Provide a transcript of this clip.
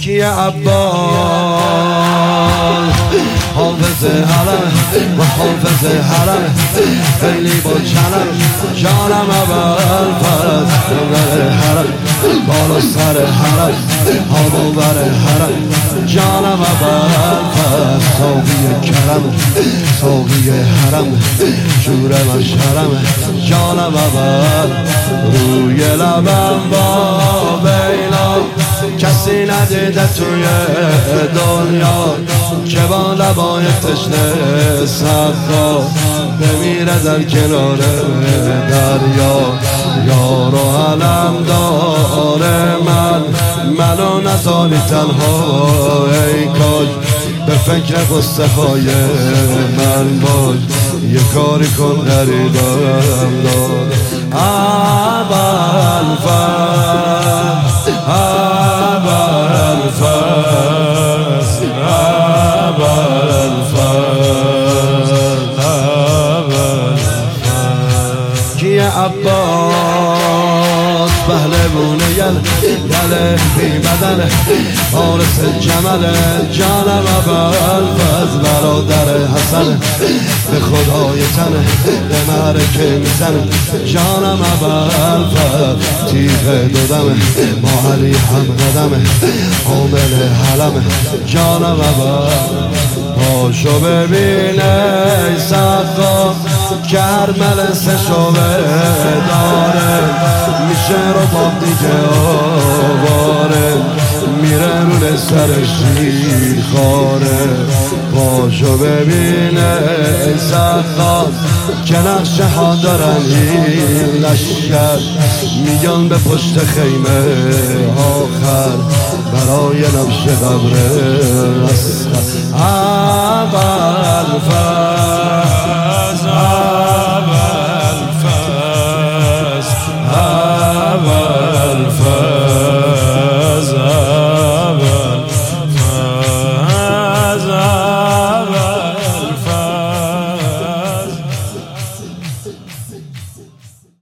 کی عباس حافظ حرم و حافظ حرم خیلی با چلم جانم اول فرز نظر حرم بالا سر حرم هامو بر حرم جانم اول فرز ساقی کرم ساقی حرم جور من شرم جانم اول روی لبم با بیلا کسی ندیده توی دنیا که با لبای تشنه صفا بمیره در کنار دریا یار و علم داره منو نزانی تنها ای کاش به فکر قصه های من باش یه کاری کن غریبم دار اول فصل اول فصل اول فصل اول فصل کی عباس پهلوونه یله بی بدن حارس جمل جانم اول فصل برادر حسن به خدای تنه به معرکه میزنه جانم اول فصل تیغ دودمه با علی هم قدمه حامل حلمه جانم اول پاشو ببینه ای سقا که هر ملسشو داره میشه رو باب دیگه آواره میره رون سر شیر خاره پاشو ببینه ای سقا که نقشه ها دارن این لشکر میگن به پشت خیمه آخر برای نبش قبر اسخر اول فصل اول فصل اول فصل